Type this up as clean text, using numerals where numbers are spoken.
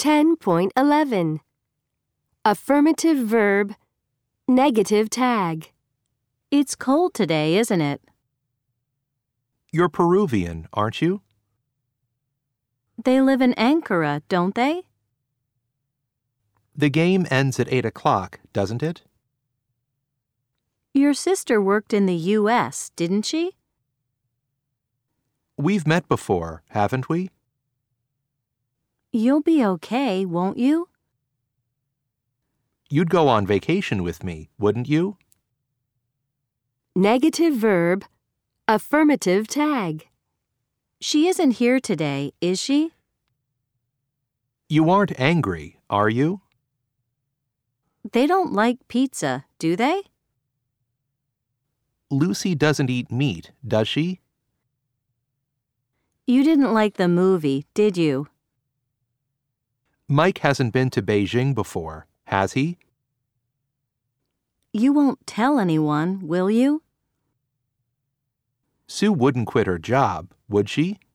10.11 Affirmative verb, negative tag. It's cold today, isn't it? You're Peruvian, aren't you? They live in Ankara, don't they? The game ends at 8 o'clock, doesn't it? Your sister worked in the U.S., didn't she? We've met before, haven't we? You'll be okay, won't you? You'd go on vacation with me, wouldn't you? Negative verb, affirmative tag. She isn't here today, is she? You aren't angry, are you? They don't like pizza, do they? Lucy doesn't eat meat, does she? You didn't like the movie, did you? Mike hasn't been to Beijing before, has he? You won't tell anyone, will you? Sue wouldn't quit her job, would she?